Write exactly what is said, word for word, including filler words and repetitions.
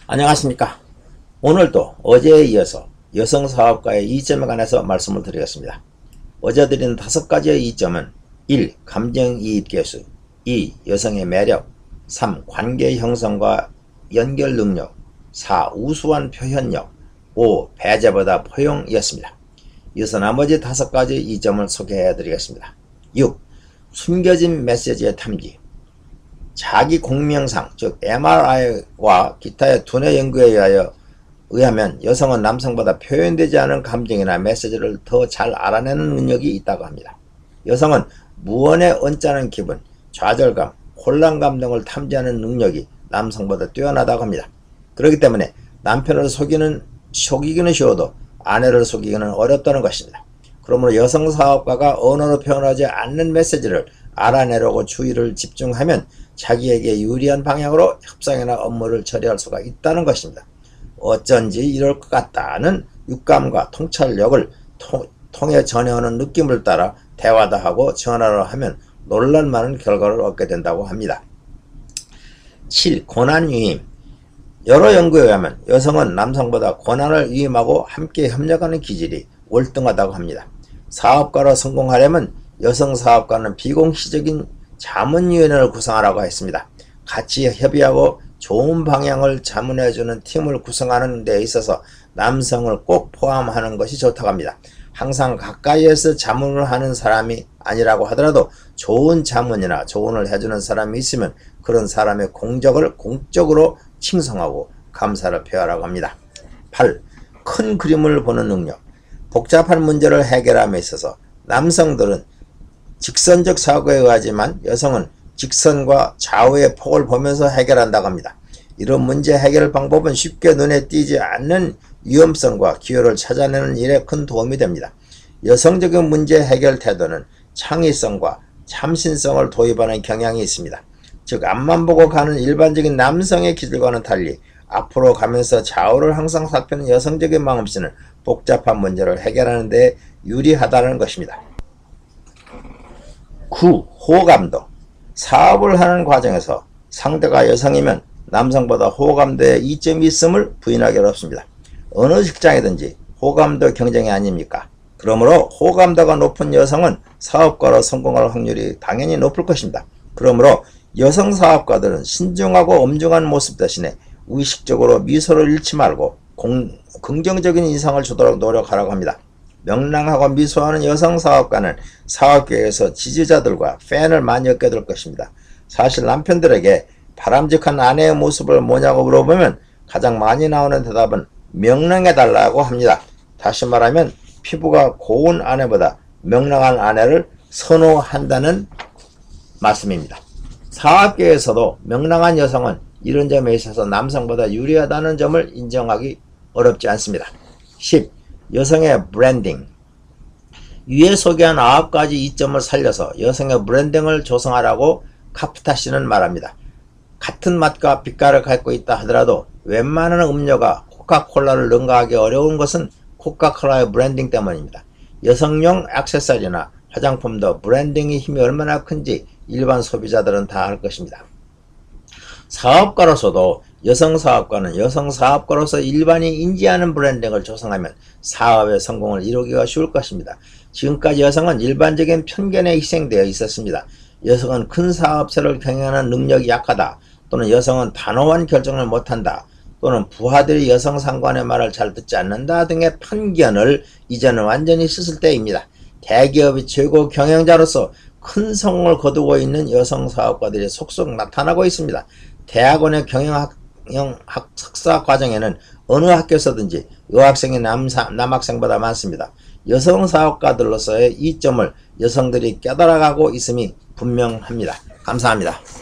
안녕하십니까. 오늘도 어제에 이어서 여성사업가의 이점에 관해서 말씀을 드리겠습니다. 어제 드린 다섯 가지의 이점은 일. 감정이입계수, 이. 여성의 매력, 삼. 관계 형성과 연결 능력, 사. 우수한 표현력, 오. 배제보다 포용이었습니다. 이어서 나머지 다섯 가지 이점을 소개해 드리겠습니다. 육. 숨겨진 메시지의 탐지. 자기 공명상, 즉 엠알아이와 기타의 두뇌 연구에 의하여 의하면 여성은 남성보다 표현되지 않은 감정이나 메시지를 더 잘 알아내는 능력이 있다고 합니다. 여성은 무언에 언짢은 기분, 좌절감, 혼란감 등을 탐지하는 능력이 남성보다 뛰어나다고 합니다. 그렇기 때문에 남편을 속이는, 속이기는 쉬워도 아내를 속이기는 어렵다는 것입니다. 그러므로 여성 사업가가 언어로 표현하지 않는 메시지를 알아내려고 주의를 집중하면 자기에게 유리한 방향으로 협상이나 업무를 처리할 수가 있다는 것입니다. 어쩐지 이럴 것 같다는 육감과 통찰력을 통, 통해 전해오는 느낌을 따라 대화도 하고 전화를 하면 놀랄만한 결과를 얻게 된다고 합니다. 칠. 권한위임. 여러 연구에 의하면 여성은 남성보다 권한을 위임하고 함께 협력하는 기질이 월등하다고 합니다. 사업가로 성공하려면 여성 사업가는 비공식적인 자문위원회를 구성하라고 했습니다. 같이 협의하고 좋은 방향을 자문해주는 팀을 구성하는 데 있어서 남성을 꼭 포함하는 것이 좋다고 합니다. 항상 가까이에서 자문을 하는 사람이 아니라고 하더라도 좋은 자문이나 조언을 해주는 사람이 있으면 그런 사람의 공적을 공적으로 칭송하고 감사를 표하라고 합니다. 팔. 큰 그림을 보는 능력. 복잡한 문제를 해결함에 있어서 남성들은 직선적 사고에 의하지만 여성은 직선과 좌우의 폭을 보면서 해결한다고 합니다. 이런 문제 해결 방법은 쉽게 눈에 띄지 않는 위험성과 기회를 찾아내는 일에 큰 도움이 됩니다. 여성적인 문제 해결 태도는 창의성과 참신성을 도입하는 경향이 있습니다. 즉 앞만 보고 가는 일반적인 남성의 기질과는 달리 앞으로 가면서 좌우를 항상 살피는 여성적인 마음씨는 복잡한 문제를 해결하는 데 유리하다는 것입니다. 구. 호감도. 사업을 하는 과정에서 상대가 여성이면 남성보다 호감도에 이점이 있음을 부인하기 어렵습니다. 어느 직장이든지 호감도 경쟁이 아닙니까? 그러므로 호감도가 높은 여성은 사업가로 성공할 확률이 당연히 높을 것입니다. 그러므로 여성 사업가들은 신중하고 엄중한 모습 대신에 의식적으로 미소를 잃지 말고 공, 긍정적인 인상을 주도록 노력하라고 합니다. 명랑하고 미소하는 여성 사업가는 사업계에서 지지자들과 팬을 많이 얻게 될 것입니다. 사실 남편들에게 바람직한 아내의 모습을 뭐냐고 물어보면 가장 많이 나오는 대답은 명랑해달라고 합니다. 다시 말하면 피부가 고운 아내보다 명랑한 아내를 선호한다는 말씀입니다. 사업계에서도 명랑한 여성은 이런 점에 있어서 남성보다 유리하다는 점을 인정하기 어렵지 않습니다. 십. 여성의 브랜딩. 위에 소개한 아홉 가지 이점을 살려서 여성의 브랜딩을 조성하라고 카프타 씨는 말합니다. 같은 맛과 빛깔을 갖고 있다 하더라도 웬만한 음료가 코카콜라를 능가하기 어려운 것은 코카콜라의 브랜딩 때문입니다. 여성용 액세서리나 화장품도 브랜딩의 힘이 얼마나 큰지 일반 소비자들은 다 알 것입니다. 사업가로서도 여성 사업가는 여성 사업가로서 일반이 인지하는 브랜딩을 조성하면 사업의 성공을 이루기가 쉬울 것입니다. 지금까지 여성은 일반적인 편견에 희생되어 있었습니다. 여성은 큰 사업체를 경영하는 능력이 약하다, 또는 여성은 단호한 결정을 못한다, 또는 부하들이 여성 상관의 말을 잘 듣지 않는다 등의 편견을 이제는 완전히 씻을 때입니다. 대기업의 최고 경영자로서 큰 성공을 거두고 있는 여성 사업가들이 속속 나타나고 있습니다. 대학원의 경영학 학 석사 과정에는 어느 학교에서든지 여학생이 남사, 남학생보다 많습니다. 여성 사업가들로서의 이점을 여성들이 깨달아가고 있음이 분명합니다. 감사합니다.